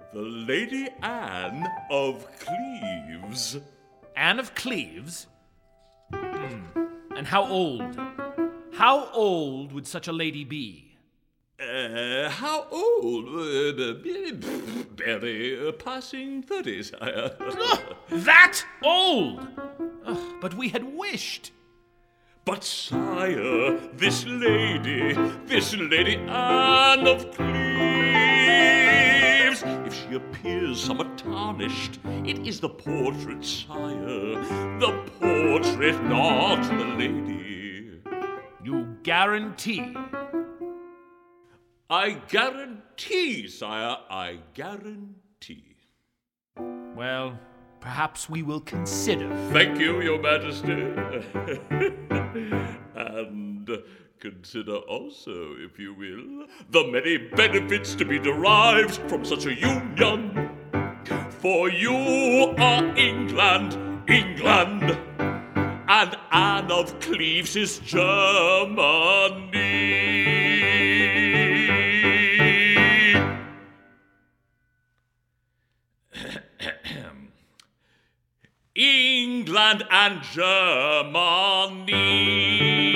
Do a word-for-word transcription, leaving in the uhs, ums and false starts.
The Lady Anne of Cleves. Anne of Cleves? Hmm. And how old? How old would such a lady be? Uh, how old? Uh, barely uh, passing thirty, sire. Ugh, that old! Ugh, but we had wished. But, sire, this lady, this Lady Anne of Cleves, if she appears somewhat tarnished, it is the portrait, sire, the portrait, not the lady. You guarantee? I guarantee, sire, I guarantee. Well, perhaps we will consider. Thank you, your majesty. And consider also, if you will, the many benefits to be derived from such a union. For you are England, England, and Anne of Cleves is Germany. England and Germany.